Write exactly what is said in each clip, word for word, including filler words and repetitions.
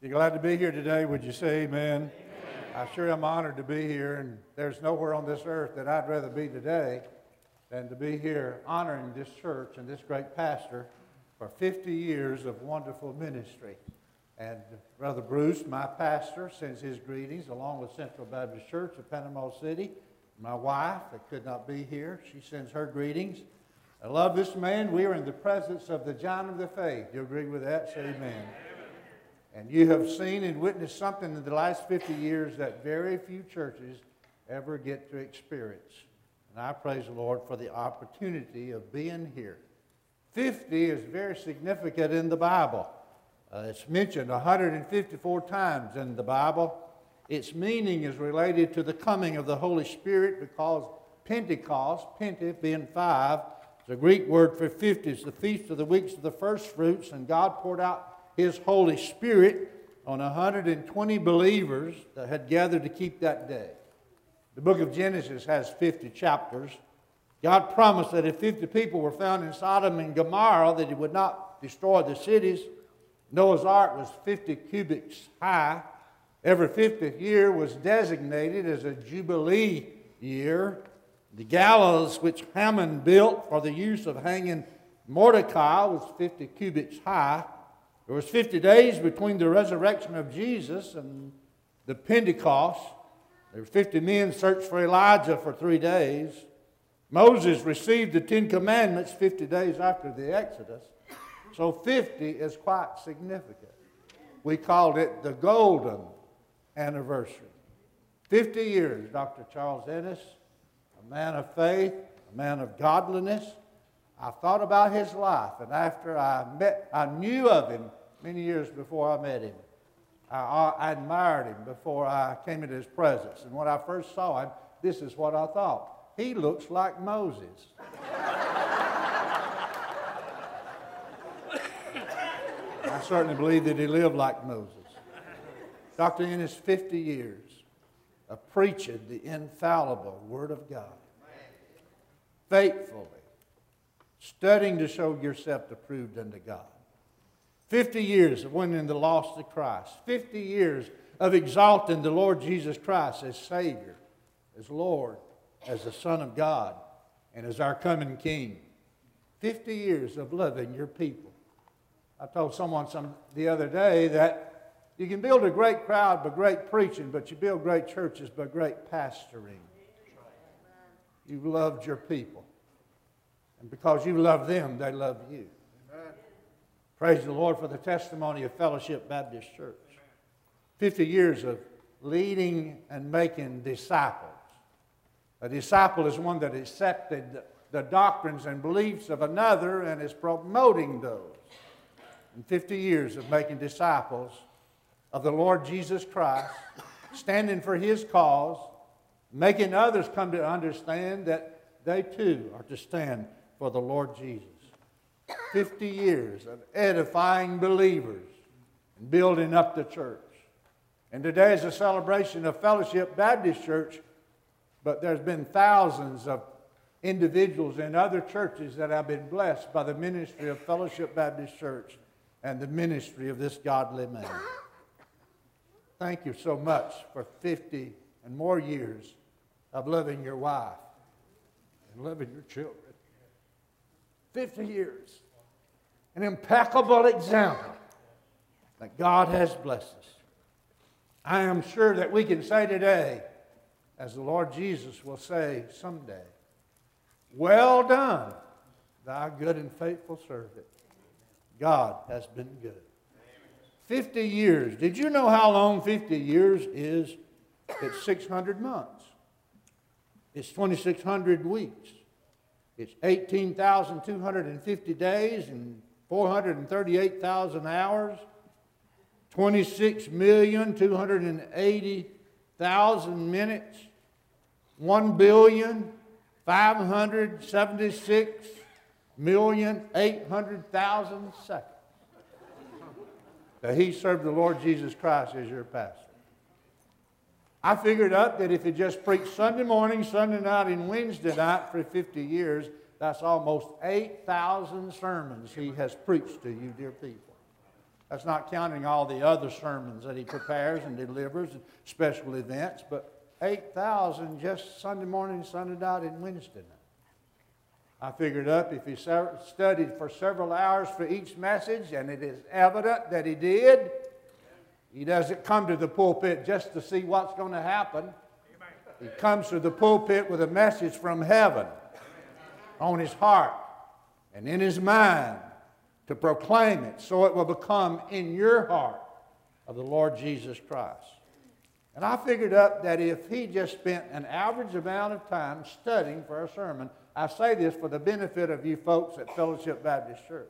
You glad to be here today? Would you say amen? Amen. I sure am honored to be here, and there's nowhere on this earth that I'd rather be today than to be here honoring this church and this great pastor for fifty years of wonderful ministry. And Brother Bruce, my pastor, sends his greetings along with Central Baptist Church of Panama City. My wife, that could not be here, she sends her greetings. I love this man. We are in the presence of the giant of the faith. Do you agree with that? Say amen. Amen. And you have seen and witnessed something in the last fifty years that very few churches ever get to experience. And I praise the Lord for the opportunity of being here. fifty is very significant in the Bible. Uh, it's mentioned one hundred fifty-four times in the Bible. Its meaning is related to the coming of the Holy Spirit because Pentecost, Pente being five, the Greek word for fifty is the Feast of the Weeks of the First Fruits, and God poured out His Holy Spirit on one hundred twenty believers that had gathered to keep that day. The book of Genesis has fifty chapters. God promised that if fifty people were found in Sodom and Gomorrah, that He would not destroy the cities. Noah's Ark was fifty cubits high. Every fiftieth year was designated as a Jubilee year. The gallows which Haman built for the use of hanging Mordecai was fifty cubits high. There was fifty days between the resurrection of Jesus and the Pentecost. There were fifty men searched for Elijah for three days. Moses received the Ten Commandments fifty days after the Exodus. So fifty is quite significant. We called it the golden anniversary. fifty years, Doctor Charles Ennis, a man of faith, a man of godliness. I thought about his life, and after I met, I knew of him many years before I met him. I, I admired him before I came into his presence. And when I first saw him, this is what I thought. He looks like Moses. I certainly believe that he lived like Moses. Doctor Ennis, fifty years of preaching the infallible Word of God, faithfully, studying to show yourself approved unto God. fifty years of winning the lost to Christ. fifty years of exalting the Lord Jesus Christ as Savior, as Lord, as the Son of God, and as our coming King. fifty years of loving your people. I told someone some the other day that you can build a great crowd by great preaching, but you build great churches by great pastoring. You've loved your people. And because you love them, they love you. Amen. Praise the Lord for the testimony of Fellowship Baptist Church. fifty years of leading and making disciples. A disciple is one that accepted the doctrines and beliefs of another and is promoting those. And fifty years of making disciples of the Lord Jesus Christ, standing for His cause, making others come to understand that they too are to stand for the Lord Jesus. fifty years of edifying believers and building up the church. And today is a celebration of Fellowship Baptist Church, but there's been thousands of individuals in other churches that have been blessed by the ministry of Fellowship Baptist Church and the ministry of this godly man. Thank you so much for fifty and more years of loving your wife and loving your children. fifty years. An impeccable example that God has blessed us. I am sure that we can say today, as the Lord Jesus will say someday, well done, thy good and faithful servant. God has been good. fifty years. Did you know how long fifty years is? It's six hundred months. It's twenty-six hundred weeks. It's eighteen thousand two hundred fifty days and four hundred thirty-eight thousand hours. twenty-six million two hundred eighty thousand minutes. one billion five hundred seventy-six million eight hundred thousand seconds. That he served the Lord Jesus Christ as your pastor. I figured out that if he just preached Sunday morning, Sunday night, and Wednesday night for fifty years, that's almost eight thousand sermons he has preached to you, dear people. That's not counting all the other sermons that he prepares and delivers and special events, but eight thousand just Sunday morning, Sunday night, and Wednesday night. I figured up if he studied for several hours for each message, and it is evident that he did, he doesn't come to the pulpit just to see what's going to happen. He comes to the pulpit with a message from heaven on his heart and in his mind to proclaim it so it will become in your heart of the Lord Jesus Christ. And I figured up that if he just spent an average amount of time studying for a sermon, I say this for the benefit of you folks at Fellowship Baptist Church,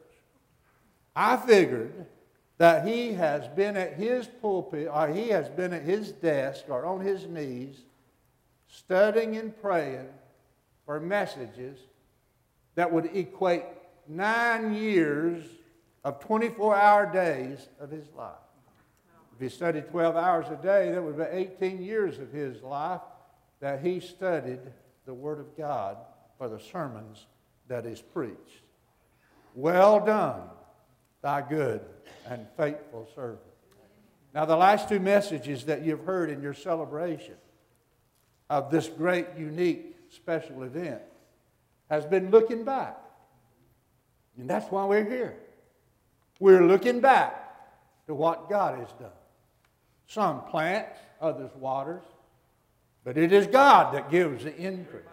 I figured that he has been at his pulpit, or he has been at his desk or on his knees studying and praying for messages that would equate nine years of twenty-four hour days of his life. If he studied twelve hours a day, that would be eighteen years of his life that he studied the Word of God for the sermons that is preached. Well done, thy good and faithful servant. Now, the last two messages that you've heard in your celebration of this great, unique, special event has been looking back. And that's why we're here. We're looking back to what God has done. Some plants, others waters, but it is God that gives the increase.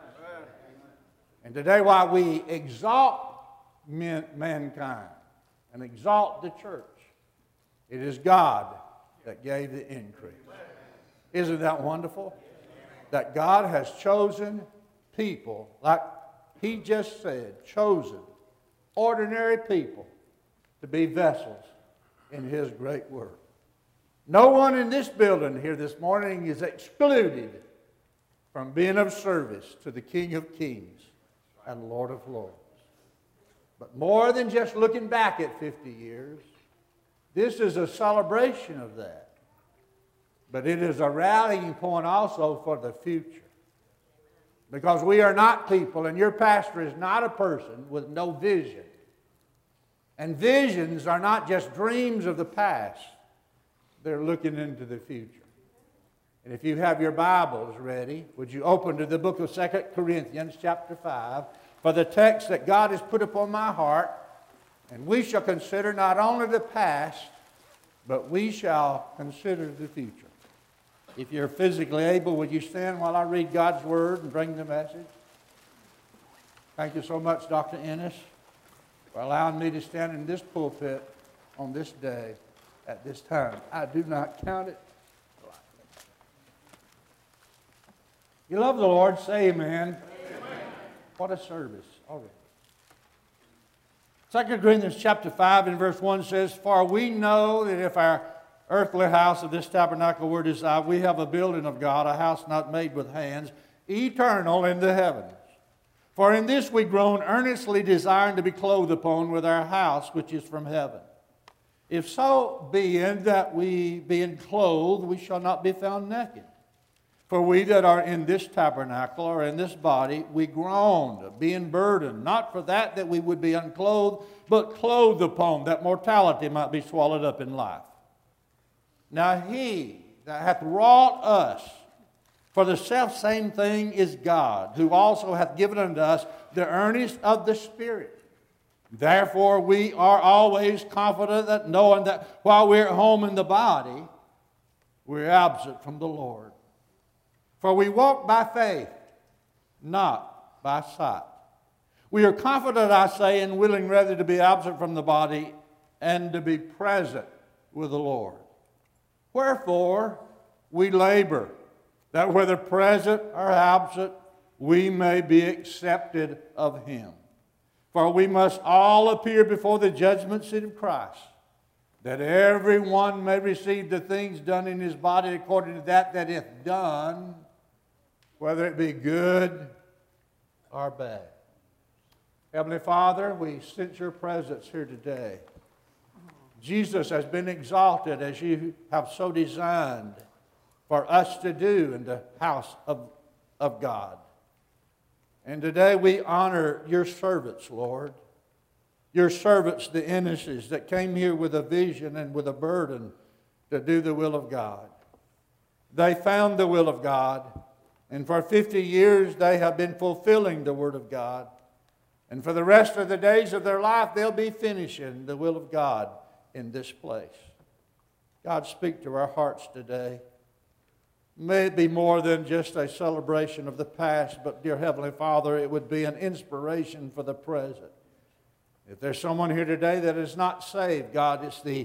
And today, while we exalt men, mankind and exalt the church, it is God that gave the increase. Isn't that wonderful? That God has chosen people, like he just said, chosen ordinary people to be vessels in his great work. No one in this building here this morning is excluded from being of service to the King of Kings and Lord of Lords. But more than just looking back at fifty years, this is a celebration of that. But it is a rallying point also for the future. Because we are not people, and your pastor is not a person with no vision. And visions are not just dreams of the past. They're looking into the future. And if you have your Bibles ready, would you open to the book of Second Corinthians chapter five for the text that God has put upon my heart. And we shall consider not only the past, but we shall consider the future. If you're physically able, would you stand while I read God's Word and bring the message? Thank you so much, Doctor Ennis, for allowing me to stand in this pulpit on this day at this time. I do not count it lightly. You love the Lord? Say amen. Amen. What a service already. Second Corinthians chapter five and verse one says, "For we know that if our earthly house of this tabernacle were desired, we have a building of God, a house not made with hands, eternal in the heavens. For in this we groan, earnestly desiring to be clothed upon with our house which is from heaven. If so be that we, being clothed, we shall not be found naked. For we that are in this tabernacle, or in this body, we groan, being burdened, not for that that we would be unclothed, but clothed upon, that mortality might be swallowed up in life. Now he that hath wrought us for the selfsame thing is God, who also hath given unto us the earnest of the Spirit. Therefore we are always confident that knowing that while we're at home in the body, we're absent from the Lord. For we walk by faith, not by sight. We are confident, I say, and willing rather to be absent from the body and to be present with the Lord. Wherefore we labor, that whether present or absent, we may be accepted of him. For we must all appear before the judgment seat of Christ, that every one may receive the things done in his body according to that that is done, whether it be good or bad." Heavenly Father, we sense your presence here today. Jesus has been exalted as you have so designed for us to do in the house of, of God. And today we honor your servants, Lord. Your servants, the Ennises, that came here with a vision and with a burden to do the will of God. They found the will of God, and for fifty years they have been fulfilling the Word of God. And for the rest of the days of their life, they'll be finishing the will of God in this place. God, speak to our hearts today. May it be more than just a celebration of the past, but dear Heavenly Father, it would be an inspiration for the present. If there's someone here today that is not saved, God, it's the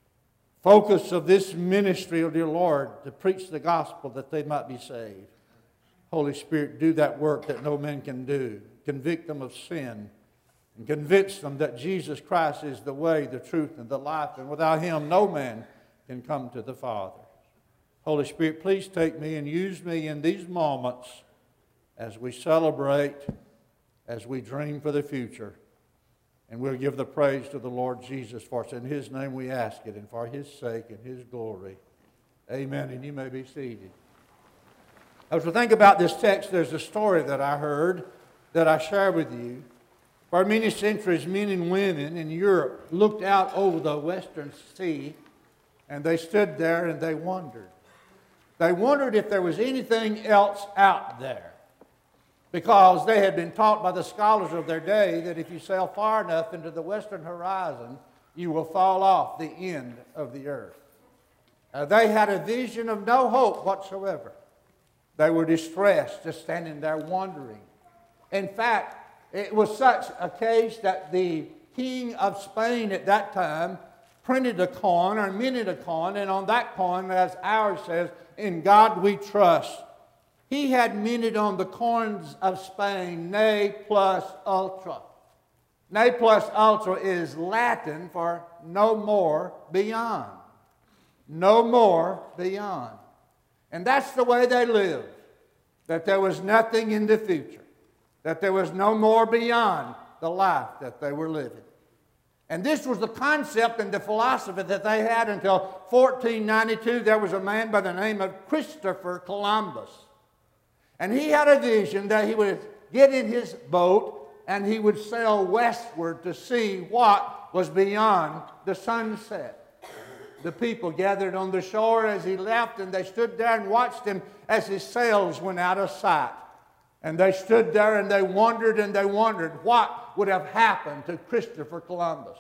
focus of this ministry, oh dear Lord, to preach the gospel that they might be saved. Holy Spirit, do that work that no man can do. Convict them of sin and convince them that Jesus Christ is the way, the truth, and the life, and without Him no man can come to the Father. Holy Spirit, please take me and use me in these moments as we celebrate, as we dream for the future. And we'll give the praise to the Lord Jesus for us. In His name we ask it, and for His sake and His glory. Amen. And you may be seated. As we think about this text, there's a story that I heard that I share with you. For many centuries, men and women in Europe looked out over the Western Sea, and they stood there and they wondered. They wondered if there was anything else out there, because they had been taught by the scholars of their day that if you sail far enough into the western horizon, you will fall off the end of the earth. Uh, they had a vision of no hope whatsoever. They were distressed, just standing there wondering. In fact, it was such a case that the king of Spain at that time printed a coin or minted a coin, and on that coin, as ours says, "In God we trust." He had minted on the coins of Spain, ne plus ultra. Ne plus ultra is Latin for no more beyond. No more beyond. And that's the way they lived. That there was nothing in the future. That there was no more beyond the life that they were living. And this was the concept and the philosophy that they had until fourteen ninety-two. There was a man by the name of Christopher Columbus. And he had a vision that he would get in his boat and he would sail westward to see what was beyond the sunset. The people gathered on the shore as he left, and they stood there and watched him as his sails went out of sight. And they stood there and they wondered and they wondered what would have happened to Christopher Columbus.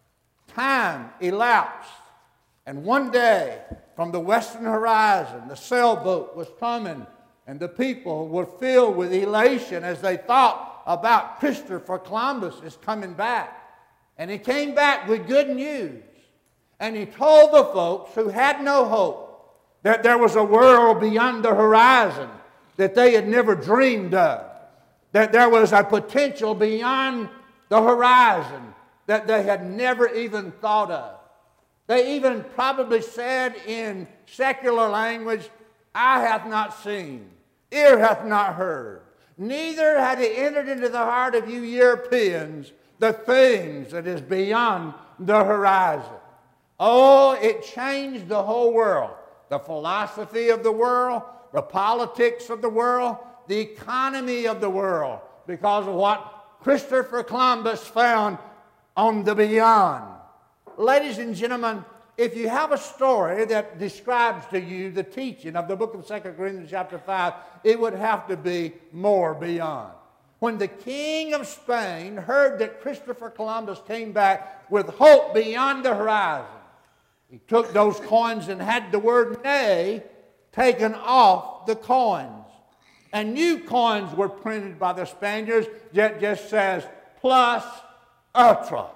Time elapsed, and one day from the western horizon, the sailboat was coming. And the people were filled with elation as they thought about Christopher Columbus is coming back. And he came back with good news. And he told the folks who had no hope that there was a world beyond the horizon that they had never dreamed of. That there was a potential beyond the horizon that they had never even thought of. They even probably said in secular language, "Eye hath not seen, ear hath not heard, neither had it entered into the heart of you Europeans the things that is beyond the horizon." Oh, it changed the whole world. The philosophy of the world, the politics of the world, the economy of the world, because of what Christopher Columbus found on the beyond. Ladies and gentlemen, if you have a story that describes to you the teaching of the book of Second Corinthians chapter five, it would have to be more beyond. When the king of Spain heard that Christopher Columbus came back with hope beyond the horizon, he took those coins and had the word "nay" taken off the coins. And new coins were printed by the Spaniards that just says plus ultra,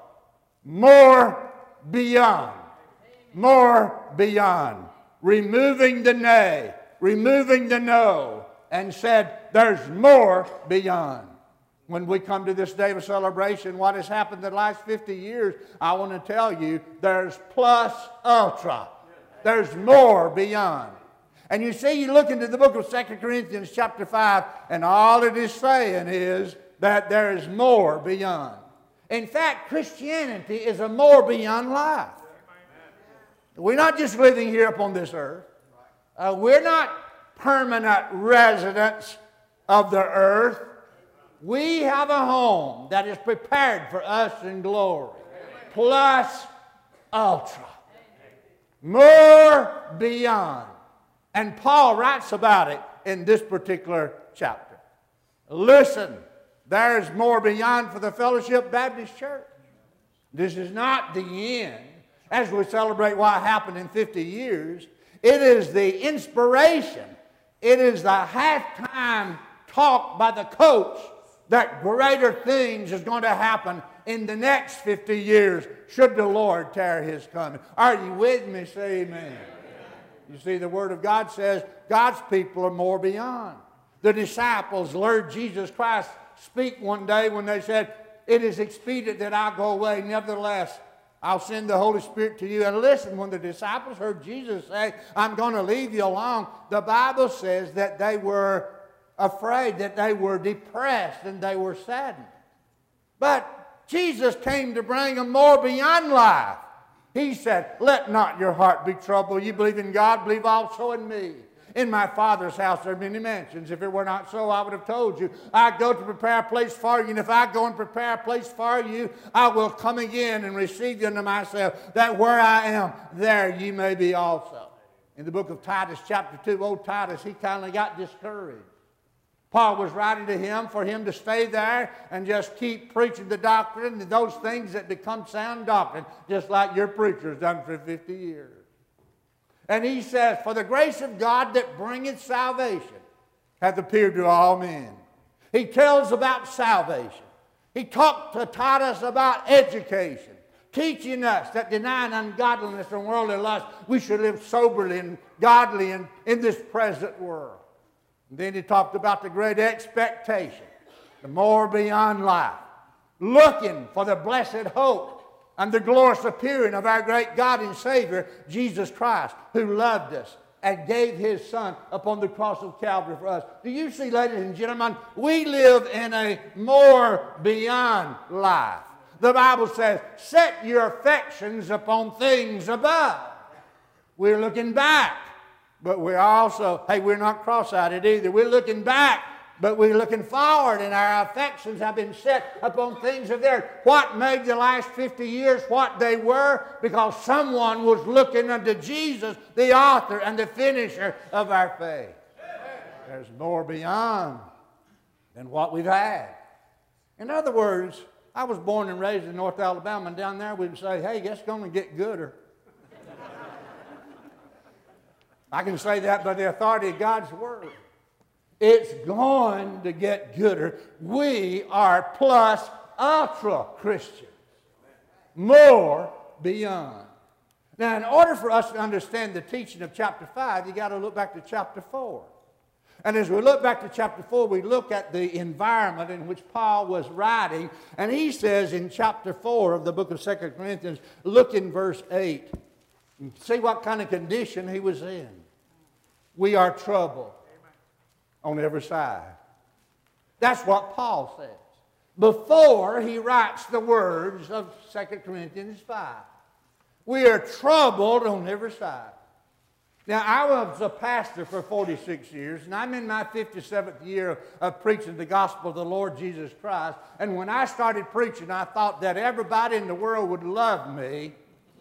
more beyond. More beyond, removing the nay, removing the no, and said, there's more beyond. When we come to this day of celebration, what has happened in the last fifty years, I want to tell you, there's plus ultra. There's more beyond. And you see, you look into the book of Second Corinthians chapter five, and all it is saying is that there is more beyond. In fact, Christianity is a more beyond life. We're not just living here upon this earth. Uh, we're not permanent residents of the earth. We have a home that is prepared for us in glory. Plus ultra. More beyond. And Paul writes about it in this particular chapter. Listen, there's more beyond for the Fellowship Baptist Church. This is not the end. As we celebrate what happened in fifty years, it is the inspiration. It is the halftime talk by the coach that greater things is going to happen in the next fifty years should the Lord tarry His coming. Are you with me? Say amen. You see, the Word of God says God's people are more beyond. The disciples heard Jesus Christ speak one day when they said, it is expedient that I go away. Nevertheless, I'll send the Holy Spirit to you. And listen, when the disciples heard Jesus say, I'm going to leave you alone, the Bible says that they were afraid, that they were depressed, and they were saddened. But Jesus came to bring them more beyond life. He said, let not your heart be troubled. You believe in God, believe also in me. In my Father's house there are many mansions. If it were not so, I would have told you. I go to prepare a place for you, and if I go and prepare a place for you, I will come again and receive you unto myself, that where I am, there ye may be also. In the book of Titus, chapter two, old Titus, he kind of got discouraged. Paul was writing to him for him to stay there and just keep preaching the doctrine and those things that become sound doctrine, just like your preacher has done for fifty years. And he says, for the grace of God that bringeth salvation hath appeared to all men. He tells about salvation. He talked to Titus about education, teaching us that denying ungodliness and worldly lust, we should live soberly and godly in, in this present world. And then he talked about the great expectation, the more beyond life, looking for the blessed hope and the glorious appearing of our great God and Savior, Jesus Christ, who loved us and gave His Son upon the cross of Calvary for us. Do you see, ladies and gentlemen, we live in a more beyond life. The Bible says, set your affections upon things above. We're looking back, but we're also, hey, we're not cross-eyed either. We're looking back, but we're looking forward, and our affections have been set upon things of there. What made the last fifty years what they were? Because someone was looking unto Jesus, the author and the finisher of our faith. There's more beyond than what we've had. In other words, I was born and raised in North Alabama, and down there we'd say, hey, it's going to get gooder. I can say that by the authority of God's Word. It's going to get gooder. We are plus ultra Christians. More beyond. Now, in order for us to understand the teaching of chapter five, you've got to look back to chapter four. And as we look back to chapter four, we look at the environment in which Paul was writing. And he says in chapter four of the book of Second Corinthians, look in verse eight. And see what kind of condition he was in. We are troubled on every side. That's what Paul says before he writes the words of Second Corinthians five. We are troubled on every side. Now, I was a pastor for forty-six years, and I'm in my fifty-seventh year of preaching the gospel of the Lord Jesus Christ. And when I started preaching, I thought that everybody in the world would love me.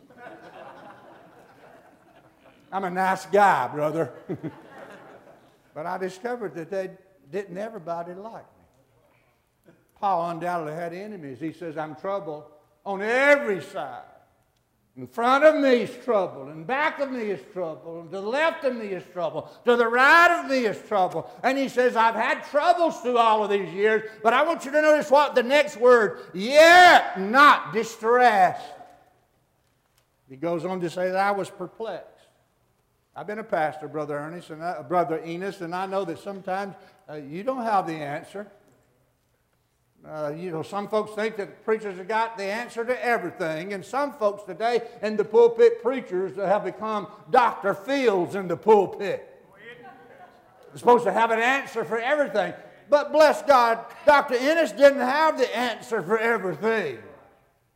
I'm a nice guy, brother. But I discovered that they didn't everybody like me. Paul undoubtedly had enemies. He says, I'm troubled on every side. In front of me is trouble, and back of me is trouble, and to the left of me is trouble, to the right of me is trouble. And he says, I've had troubles through all of these years, but I want you to notice what the next word, yet not distressed. He goes on to say that I was perplexed. I've been a pastor, Brother Ernest, and I, Brother Enos, and I know that sometimes uh, you don't have the answer. Uh, you know, some folks think that preachers have got the answer to everything, and some folks today in the pulpit, preachers have become Doctor Fields in the pulpit. They're supposed to have an answer for everything. But bless God, Doctor Ennis didn't have the answer for everything.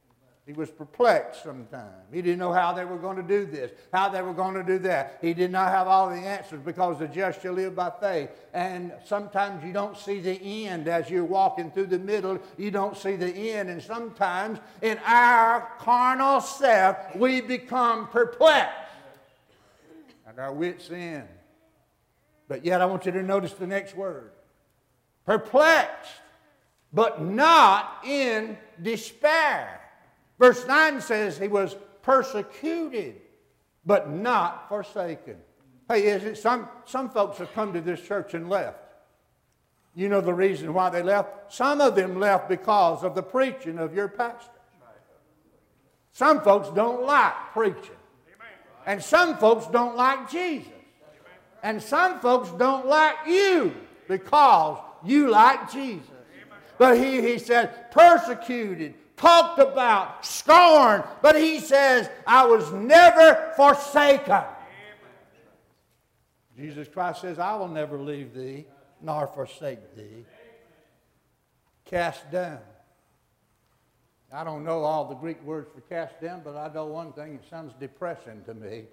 He was perplexed sometimes. He didn't know how they were going to do this, how they were going to do that. He did not have all the answers because the just shall live by faith. And sometimes you don't see the end as you're walking through the middle. You don't see the end. And sometimes in our carnal self, we become perplexed at our wits' end. But yet I want you to notice the next word. Perplexed, but not in despair. Verse nine says he was persecuted, but not forsaken. Hey, is it some, some folks have come to this church and left. You know the reason why they left? Some of them left because of the preaching of your pastor. Some folks don't like preaching. And some folks don't like Jesus. And some folks don't like you because you like Jesus. But he, he said, persecuted, talked about, scorned. But he says, I was never forsaken. Jesus Christ says, I will never leave thee, nor forsake thee. Cast down. I don't know all the Greek words for cast down, but I know one thing, it sounds depressing to me.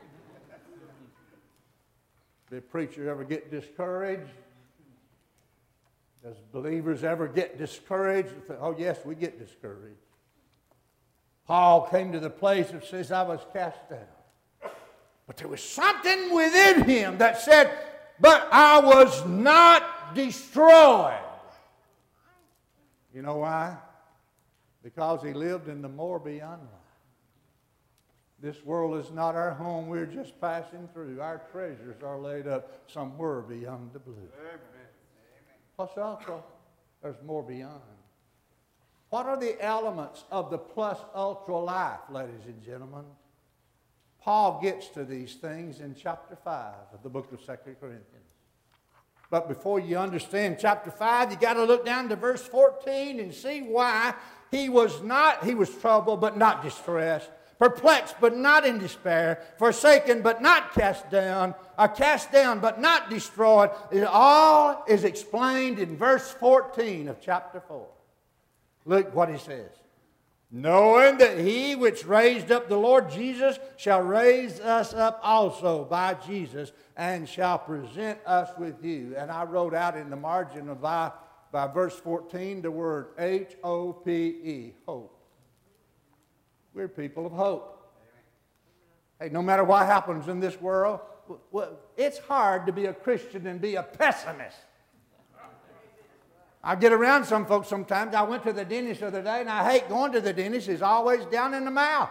Did a preacher ever get discouraged? Does believers ever get discouraged? Oh, yes, we get discouraged. Paul came to the place that says, I was cast down. But there was something within him that said, but I was not destroyed. You know why? Because he lived in the more beyond life. This world is not our home. We're just passing through. Our treasures are laid up somewhere beyond the blue. Amen. Plus ultra, there's more beyond. What are the elements of the plus ultra life, ladies and gentlemen? Paul gets to these things in chapter five of the book of Second Corinthians. But before you understand chapter five, you got to look down to verse fourteen and see why he was not, he was troubled but not distressed, perplexed but not in despair, forsaken but not cast down, or cast down but not destroyed. It all is explained in verse fourteen of chapter four. Look what he says. Knowing that he which raised up the Lord Jesus shall raise us up also by Jesus and shall present us with you. And I wrote out in the margin of by, by verse fourteen the word H O P E, hope. We're people of hope. Hey, no matter what happens in this world, it's hard to be a Christian and be a pessimist. I get around some folks sometimes. I went to the dentist the other day, and I hate going to the dentist. It's always down in the mouth.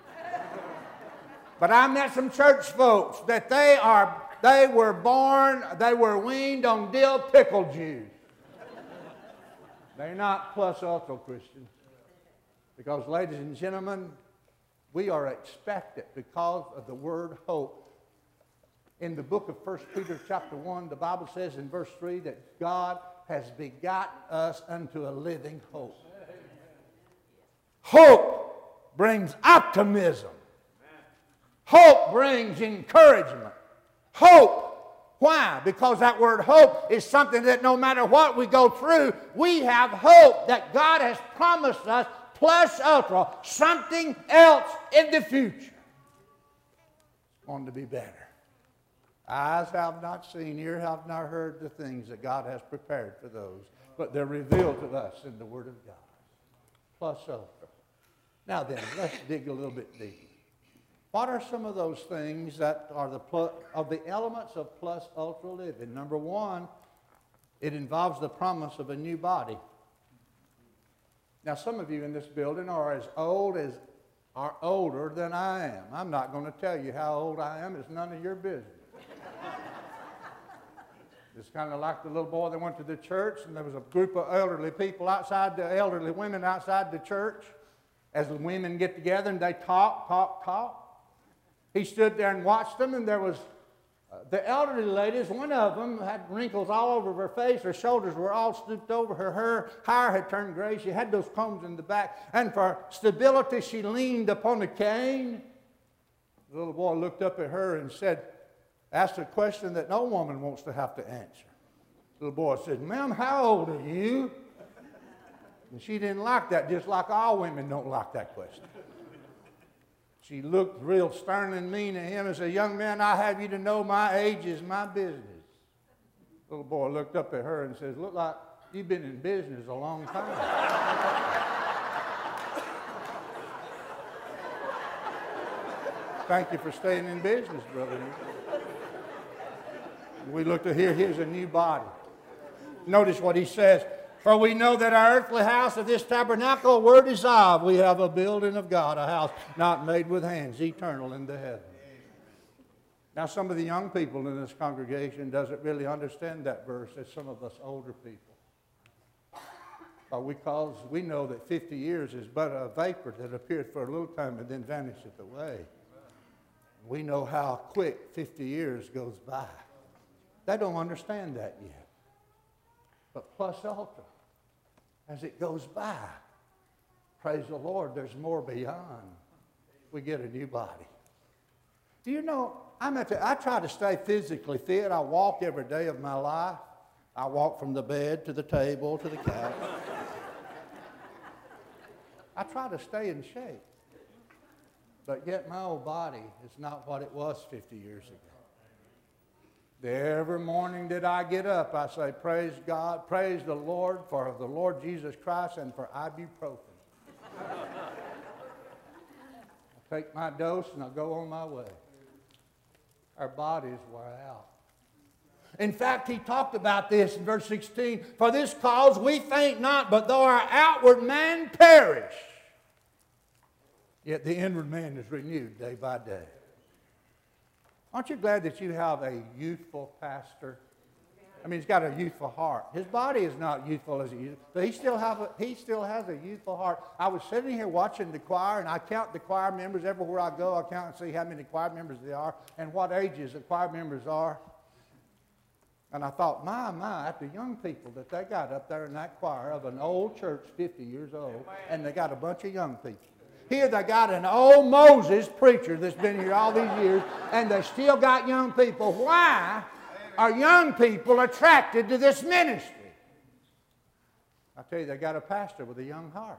But I met some church folks that they are, they were born, they were weaned on dill pickle juice. They're not plus ultra Christians. Because, ladies and gentlemen, we are expected because of the word hope. In the book of First Peter chapter one, the Bible says in verse three that God has begotten us unto a living hope. Hope brings optimism. Hope brings encouragement. Hope. Why? Because that word hope is something that no matter what we go through, we have hope that God has promised us plus ultra, something else in the future. It's going to be better. Eyes have not seen, ear have not heard the things that God has prepared for those, but they're revealed to us in the Word of God. Plus ultra. Now then, let's dig a little bit deeper. What are some of those things that are the plus, of the elements of plus ultra living? Number one, it involves the promise of a new body. Now, some of you in this building are as old as, are older than I am. I'm not going to tell you how old I am. It's none of your business. It's kind of like the little boy that went to the church, and there was a group of elderly people outside, the elderly women outside the church. As the women get together and they talk, talk, talk. He stood there and watched them, and there was uh, the elderly ladies. One of them had wrinkles all over her face. Her shoulders were all stooped over. Her hair, hair had turned gray. She had those combs in the back. And for stability, she leaned upon a cane. The little boy looked up at her and said, asked a question that no woman wants to have to answer. The little boy said, ma'am, how old are you? And she didn't like that, just like all women don't like that question. She looked real stern and mean at him and said, young man, I have you to know my age is my business. The little boy looked up at her and says, look like you've been in business a long time. Thank you for staying in business, brother. We look to here, here's a new body. Notice what he says. For we know that our earthly house of this tabernacle were dissolved. We have a building of God, a house not made with hands, eternal in the heaven. Now, some of the young people in this congregation doesn't really understand that verse as some of us older people. But because we know that fifty years is but a vapor that appeared for a little time and then vanisheth away. We know how quick fifty years goes by. They don't understand that yet. But plus ultra, as it goes by, praise the Lord, there's more beyond. We get a new body. Do you know, I'm at the, I try to stay physically fit. I walk every day of my life. I walk from the bed to the table to the couch. I try to stay in shape. But yet my old body is not what it was fifty years ago. Every morning that I get up, I say, praise God, praise the Lord for the Lord Jesus Christ and for ibuprofen. I take my dose and I go on my way. Our bodies wear out. In fact, he talked about this in verse sixteen. For this cause we faint not, but though our outward man perish, yet the inward man is renewed day by day. Aren't you glad that you have a youthful pastor? I mean, he's got a youthful heart. His body is not youthful as he used, but he still, have a, he still has a youthful heart. I was sitting here watching the choir, and I count the choir members. Everywhere I go, I count and see how many choir members there are and what ages the choir members are. And I thought, my, my, at the young people that they got up there in that choir of an old church, fifty years old, and they got a bunch of young people. Here they got an old Moses preacher that's been here all these years, and they still got young people. Why are young people attracted to this ministry? I tell you, they got a pastor with a young heart.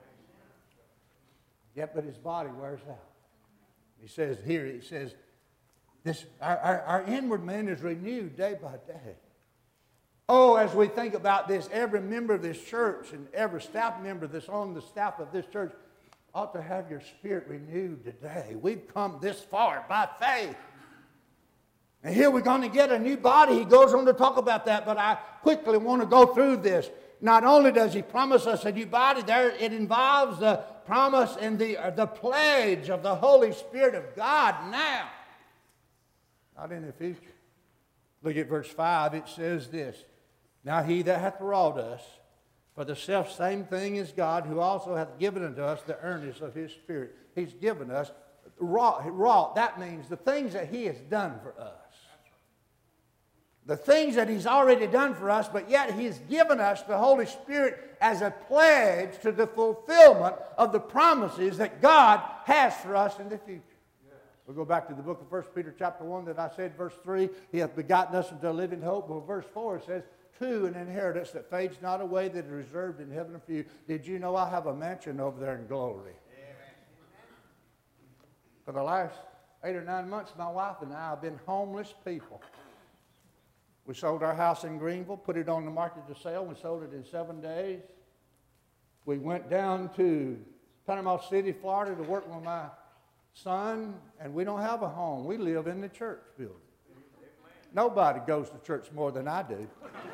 Yet, but his body wears out. He says here, he says, this, our, our, our inward man is renewed day by day. Oh, as we think about this, every member of this church and every staff member that's on the staff of this church ought to have your spirit renewed today. We've come this far by faith. And here we're going to get a new body. He goes on to talk about that, but I quickly want to go through this. Not only does he promise us a new body, there it involves the promise and the, uh, the pledge of the Holy Spirit of God now. Not in the future. Look at verse five. It says this. Now he that hath wrought us for the self same thing is God, who also hath given unto us the earnest of his Spirit. He's given us wrought. wrought. That means the things that he has done for us. The things that he's already done for us, but yet he's given us the Holy Spirit as a pledge to the fulfillment of the promises that God has for us in the future. We'll go back to the book of First Peter chapter one that I said, verse three, he hath begotten us into a living hope. Well, verse four it says, to an inheritance that fades not away, that is reserved in heaven for you. Did you know I have a mansion over there in glory? Amen. For the last eight or nine months, my wife and I have been homeless people. We sold our house in Greenville, put it on the market to sell. We sold it in seven days. We went down to Panama City, Florida to work with my son, and we don't have a home. We live in the church building. Nobody goes to church more than I do.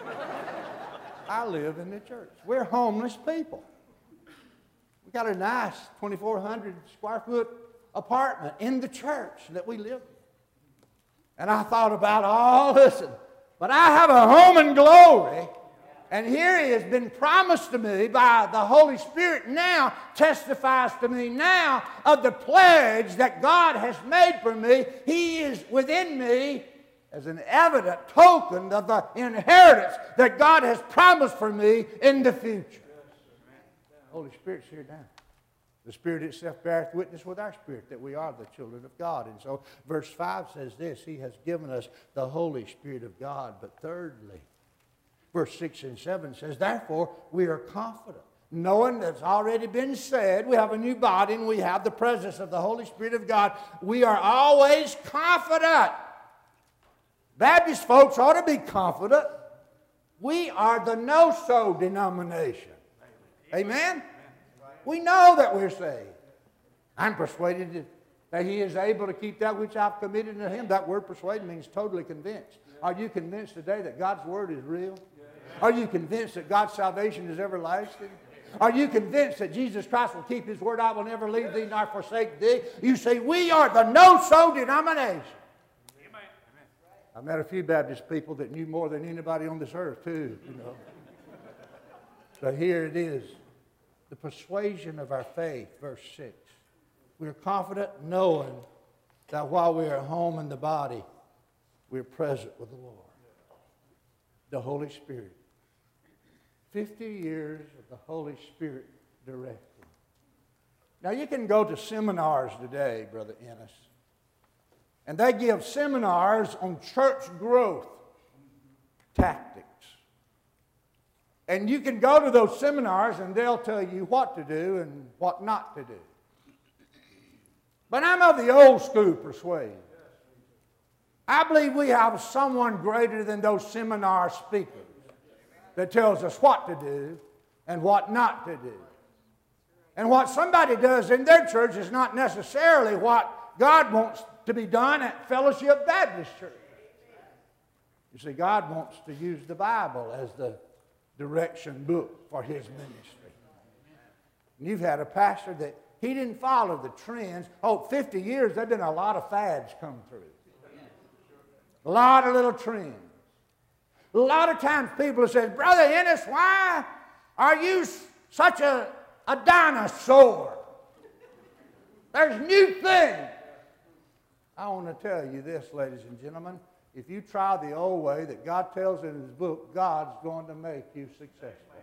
I live in the church. We're homeless people. We got a nice twenty-four hundred square foot apartment in the church that we live in. And I thought about, oh, listen, but I have a home in glory. And here it has been promised to me by the Holy Spirit now, testifies to me now of the pledge that God has made for me. He is within me as an evident token of the inheritance that God has promised for me in the future. The Holy Spirit's here now. The Spirit itself beareth witness with our spirit that we are the children of God. And so verse five says this, he has given us the Holy Spirit of God. But thirdly, verse six and seven says, therefore we are confident. knowing that's already been said, we have a new body and we have the presence of the Holy Spirit of God, we are always confident. Baptist folks ought to be confident. We are the no-so denomination. Amen? We know that we're saved. I'm persuaded that He is able to keep that which I've committed to Him. That word persuaded means totally convinced. Are you convinced today that God's Word is real? Are you convinced that God's salvation is everlasting? Are you convinced that Jesus Christ will keep His word? I will never leave thee nor forsake thee. You see, we are the no-so denomination. Amen. I met a few Baptist people that knew more than anybody on this earth, too. You know. So here it is. The persuasion of our faith, verse six. We are confident knowing that while we are at home in the body, we are present with the Lord. The Holy Spirit. Fifty years of the Holy Spirit directing. Now you can go to seminars today, Brother Ennis, and they give seminars on church growth tactics. And you can go to those seminars and they'll tell you what to do and what not to do. But I'm of the old school persuasion. I believe we have someone greater than those seminar speakers that tells us what to do and what not to do. And what somebody does in their church is not necessarily what God wants to be done at Fellowship Baptist Church. You see, God wants to use the Bible as the direction book for His ministry. And you've had a pastor that he didn't follow the trends. Oh, fifty years, there have been a lot of fads come through. A lot of little trends. A lot of times people have said, Brother Ennis, why are you such a, a dinosaur? There's new things. I want to tell you this, ladies and gentlemen. If you try the old way that God tells in His book, God's going to make you successful.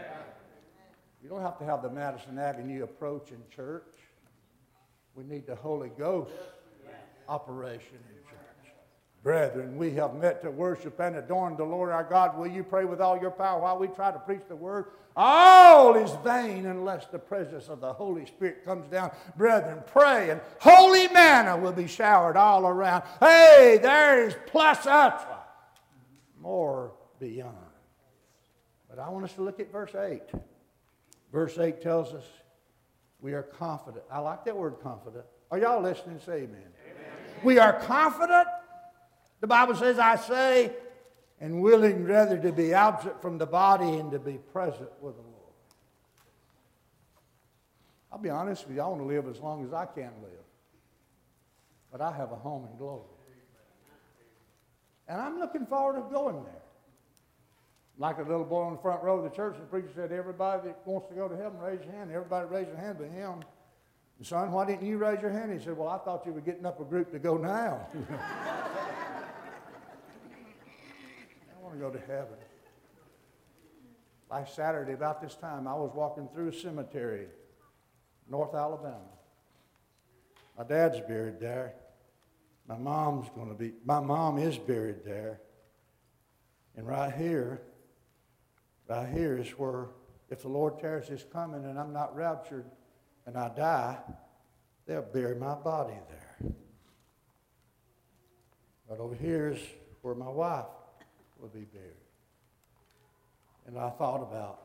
You don't have to have the Madison Avenue approach in church. We need the Holy Ghost operation in church. Brethren, we have met to worship and adorn the Lord our God. Will you pray with all your power while we try to preach the word? All is vain unless the presence of the Holy Spirit comes down. Brethren, pray and holy manna will be showered all around. Hey, there's plus ultra. More beyond. But I want us to look at verse eight. Verse eight tells us we are confident. I like that word confident. Are y'all listening? Say amen. Amen. We are confident. The Bible says, I say, and willing rather to be absent from the body and to be present with the Lord. I'll be honest with you, I want to live as long as I can live. But I have a home in glory. And I'm looking forward to going there. Like a little boy on the front row of the church, the preacher said, everybody that wants to go to heaven, raise your hand. Everybody raised their hand but him. And son, why didn't you raise your hand? He said, well, I thought you were getting up a group to go now. I want to go to heaven. Last Saturday, about this time, I was walking through a cemetery, North Alabama. My dad's buried there. My mom's going to be, my mom is buried there. And right here, right here is where, if the Lord tarries His coming and I'm not raptured and I die, they'll bury my body there. But over here is where my wife will be buried. And I thought about,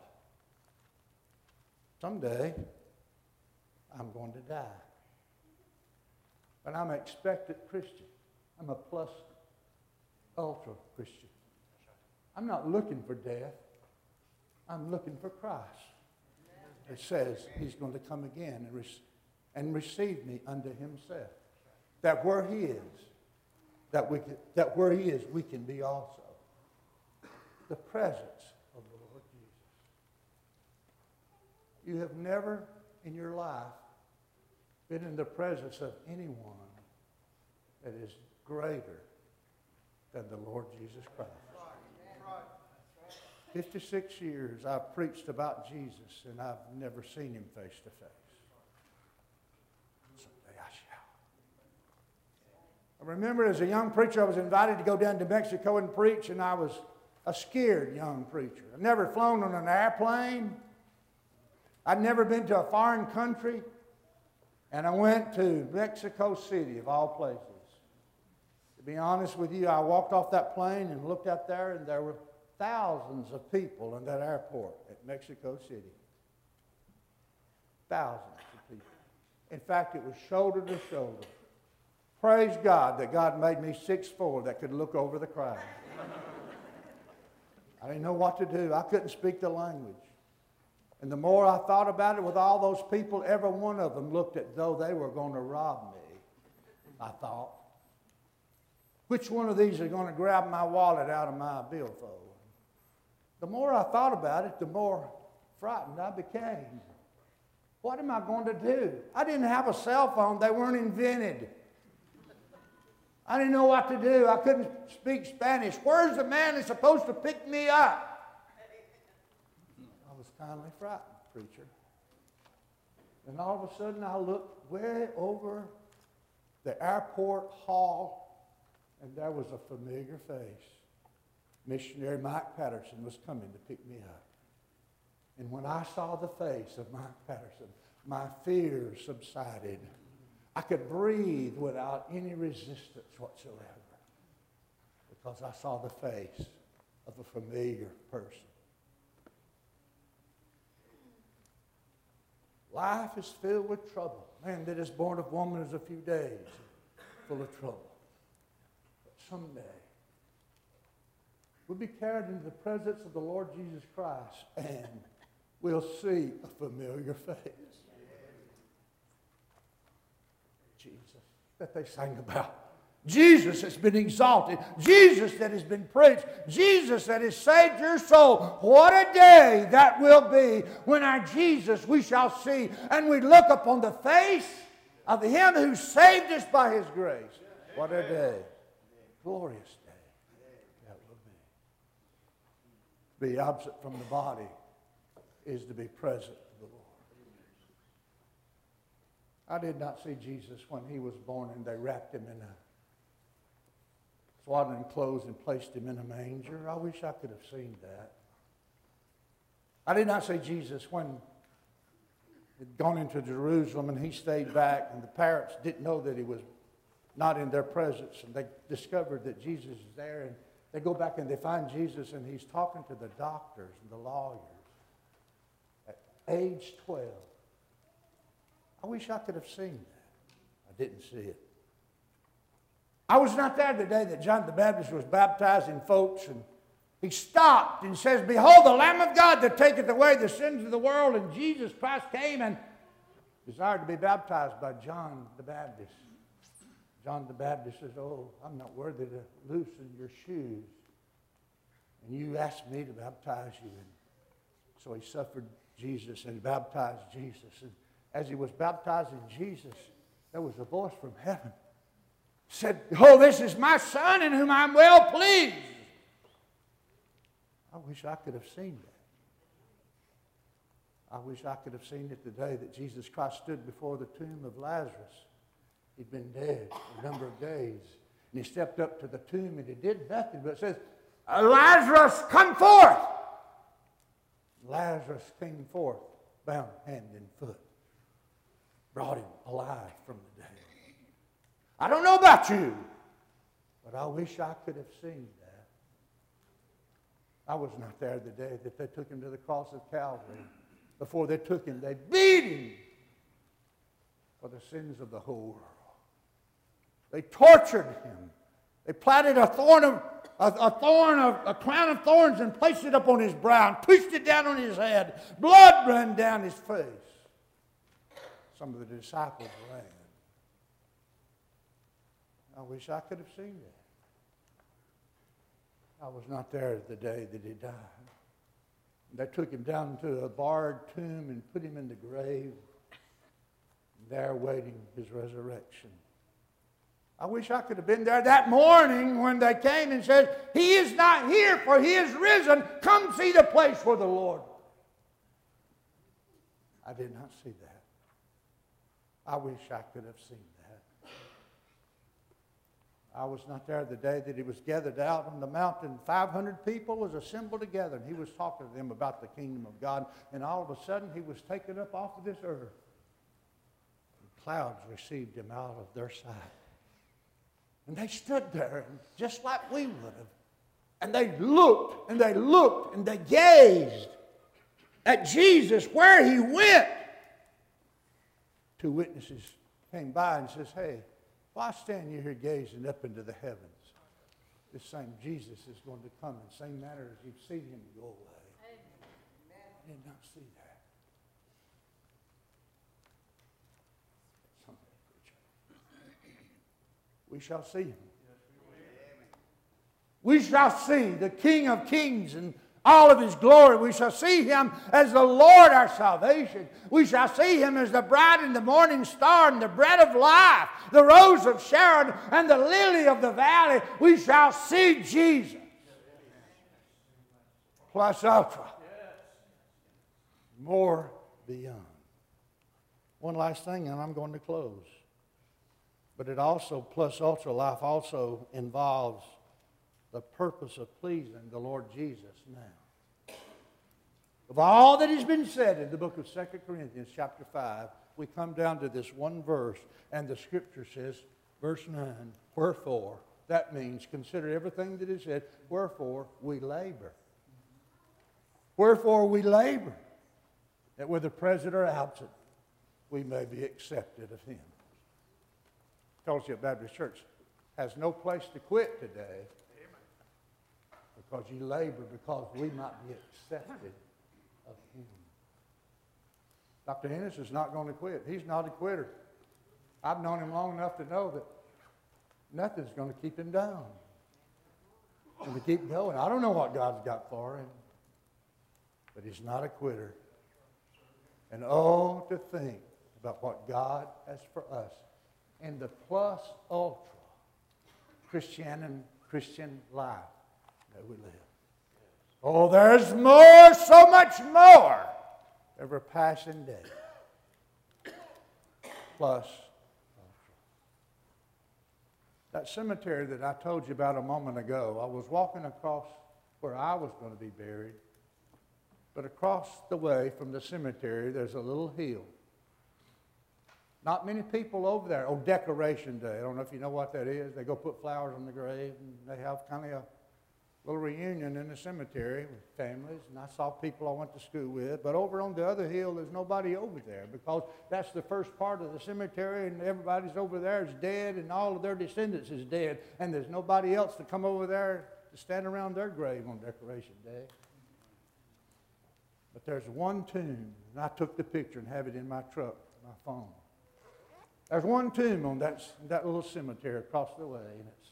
someday I'm going to die. But I'm an expectant Christian. I'm a plus ultra Christian. I'm not looking for death. I'm looking for Christ. It says He's going to come again and, re- and receive me unto Himself. That where He is, that we can, that where He is, we can be also. The presence of the Lord Jesus. You have never in your life been in the presence of anyone that is greater than the Lord Jesus Christ. fifty-six years I've preached about Jesus and I've never seen Him face to face. Someday I shall. I remember as a young preacher I was invited to go down to Mexico and preach, and I was a scared young preacher. I'd never flown on an airplane. I'd never been to a foreign country, and I went to Mexico City, of all places. To be honest with you, I walked off that plane and looked out there, and there were thousands of people in that airport at Mexico City. Thousands of people. In fact, it was shoulder to shoulder. Praise God that God made me six foot four that could look over the crowd. I didn't know what to do. I couldn't speak the language. And the more I thought about it, with all those people, every one of them looked as though they were going to rob me. I thought, which one of these are going to grab my wallet out of my billfold? The more I thought about it, the more frightened I became. What am I going to do? I didn't have a cell phone. They weren't invented. I didn't know what to do. I couldn't speak Spanish. Where's the man that's supposed to pick me up? I was kindly frightened, preacher. And all of a sudden I looked way over the airport hall, and there was a familiar face. Missionary Mike Patterson was coming to pick me up. And when I saw the face of Mike Patterson, my fear subsided. I could breathe without any resistance whatsoever because I saw the face of a familiar person. Life is filled with trouble. Man that is born of woman is a few days full of trouble. But someday we'll be carried into the presence of the Lord Jesus Christ, and we'll see a familiar face. Jesus that they sang about. Jesus that's been exalted. Jesus that has been preached. Jesus that has saved your soul. What a day that will be when our Jesus we shall see, and we look upon the face of Him who saved us by His grace. What a day. Glorious day that will be. Be absent from the body is to be present with the Lord. I did not see Jesus when He was born and they wrapped Him in a swaddling clothes and placed Him in a manger. I wish I could have seen that. I did not see Jesus when He'd gone into Jerusalem and He stayed back, and the parents didn't know that He was not in their presence, and they discovered that Jesus is there, and they go back and they find Jesus, and He's talking to the doctors and the lawyers at age twelve. I wish I could have seen that. I didn't see it. I was not there the day that John the Baptist was baptizing folks, and he stopped and says, "Behold the Lamb of God that taketh away the sins of the world." And Jesus Christ came and desired to be baptized by John the Baptist. John the Baptist says, "Oh, I'm not worthy to loosen your shoes. And you asked me to baptize you." And so he suffered Jesus and baptized Jesus. And as he was baptizing Jesus, there was a voice from heaven. It said, "Oh, this is my Son in whom I'm well pleased." I wish I could have seen that. I wish I could have seen it the day that Jesus Christ stood before the tomb of Lazarus. He'd been dead a number of days. And he stepped up to the tomb and he did nothing, but it says, "Lazarus, come forth!" Lazarus came forth, bound hand and foot. Brought him alive from the dead. I don't know about you, but I wish I could have seen that. I was not there the day that they took him to the cross of Calvary. Before they took him, they beat him for the sins of the whole world. They tortured him. They planted a thorn of a, a thorn of a crown of thorns and placed it up on his brow and pushed it down on his head. Blood ran down his face. Some of the disciples ran. I wish I could have seen that. I was not there the day that he died. They took him down to a barred tomb and put him in the grave, there waiting his resurrection. I wish I could have been there that morning when they came and said, "He is not here, for He is risen. Come see the place where the Lord." I did not see that. I wish I could have seen that. I was not there the day that he was gathered out on the mountain. five hundred people was assembled together, and he was talking to them about the kingdom of God. And all of a sudden, he was taken up off of this earth. And clouds received him out of their sight. And they stood there, and just like we would have. And they looked, and they looked, and they gazed at Jesus where he went. Two witnesses came by and says, "Hey, why stand you here gazing up into the heavens? This same Jesus is going to come in the same manner as you've seen him go away." Amen. I did not see that. Someday, preacher. We shall see him. We shall see the King of Kings and all of his glory. We shall see him as the Lord our salvation. We shall see him as the bright and the morning star and the bread of life, the rose of Sharon and the lily of the valley. We shall see Jesus. Plus ultra. More beyond. One last thing and I'm going to close. But it also, plus ultra life also involves the purpose of pleasing the Lord Jesus now. Of all that has been said in the book of Second Corinthians chapter five, we come down to this one verse, and the Scripture says, verse nine, wherefore, that means consider everything that is said, wherefore we labor. Wherefore we labor, that whether present or absent, we may be accepted of him. Fellowship Baptist Church has no place to quit today, because you labor because we might be accepted of him. Doctor Hennis is not going to quit. He's not a quitter. I've known him long enough to know that nothing's going to keep him down. And to keep going. I don't know what God's got for him, but he's not a quitter. And oh, to think about what God has for us in the plus ultra Christian and Christian life that we live. Oh, there's more, so much more, every passing day. Plus, that cemetery that I told you about a moment ago, I was walking across where I was going to be buried, but across the way from the cemetery, there's a little hill. Not many people over there. Oh, Decoration Day. I don't know if you know what that is. They go put flowers on the grave, and they have kind of a little reunion in the cemetery with families. And I saw people I went to school with. But over on the other hill, there's nobody over there, because that's the first part of the cemetery, and everybody's over there is dead, and all of their descendants is dead. And there's nobody else to come over there to stand around their grave on Decoration Day. But there's one tomb, and I took the picture and have it in my truck, my phone. There's one tomb on that, that little cemetery across the way, and it's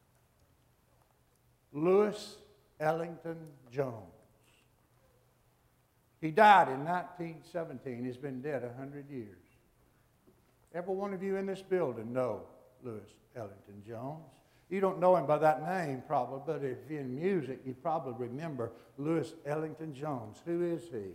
Louis Ellington Jones. He died in nineteen seventeen. He's been dead one hundred years. Every one of you in this building know Louis Ellington Jones. You don't know him by that name probably, but if you're in music, you probably remember Louis Ellington Jones. Who is he?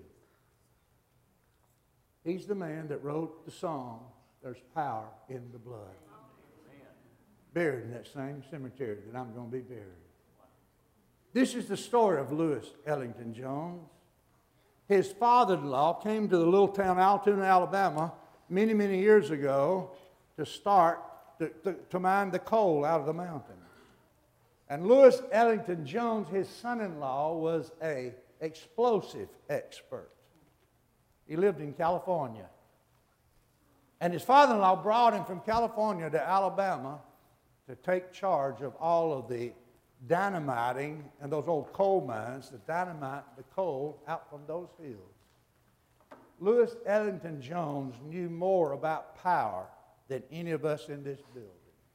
He's the man that wrote the song, "There's Power in the Blood." Amen. Buried in that same cemetery that I'm going to be buried. This is the story of Louis Ellington Jones. His father-in-law came to the little town Altoona, Alabama, many, many years ago to start, to, to, to mine the coal out of the mountain. And Louis Ellington Jones, his son-in-law, was an explosive expert. He lived in California. And his father-in-law brought him from California to Alabama to take charge of all of the dynamiting and those old coal mines, the dynamite, the coal out from those hills. Louis Ellington Jones knew more about power than any of us in this building.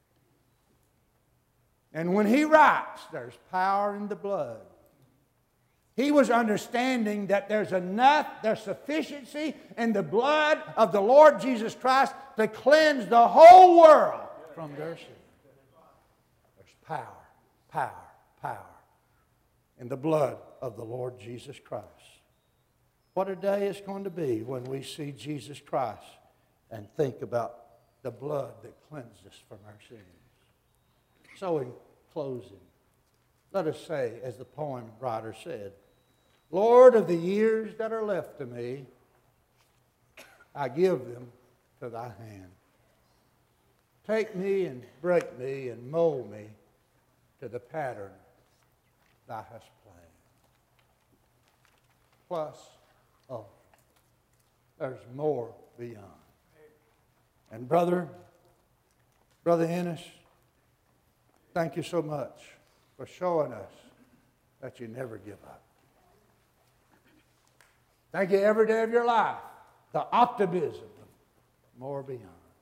And when he writes, "There's power in the blood," he was understanding that there's enough, there's sufficiency in the blood of the Lord Jesus Christ to cleanse the whole world from their sin. There's power, power, power in the blood of the Lord Jesus Christ. What a day it's going to be when we see Jesus Christ and think about the blood that cleanses us from our sins. So in closing, let us say, as the poem writer said, Lord, of the years that are left to me, I give them to thy hand. Take me and break me and mold me to the pattern thou hast planned. Plus, oh, there's more beyond. And brother, Brother Ennis, thank you so much for showing us that you never give up. Thank you every day of your life, the optimism of more beyond.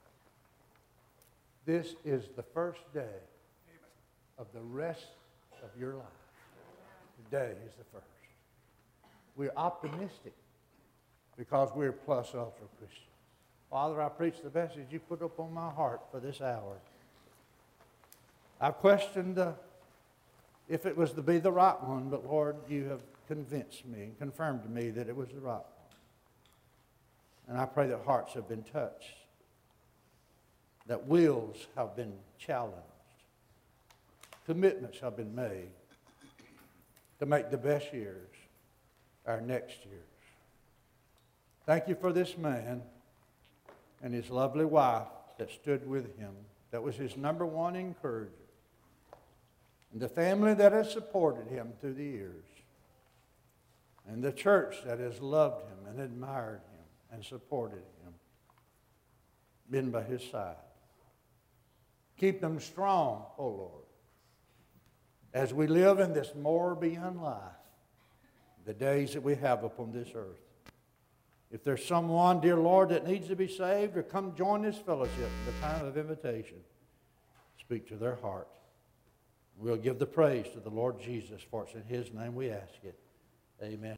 This is the first day of the rest of your life. Today is the first. We're optimistic because we're plus ultra Christians. Father, I preach the message you put up on my heart for this hour. I've questioned uh, if it was to be the right one, but Lord, you have convinced me and confirmed to me that it was the right one. And I pray that hearts have been touched, that wills have been challenged, commitments have been made to make the best years our next years. Thank you for this man and his lovely wife that stood with him. That was his number one encourager. And the family that has supported him through the years. And the church that has loved him and admired him and supported him. Been by his side. Keep them strong, O Lord, as we live in this more beyond life, the days that we have upon this earth. If there's someone, dear Lord, that needs to be saved or come join this fellowship in the time of invitation, speak to their heart. We'll give the praise to the Lord Jesus, for it's in his name we ask it. Amen.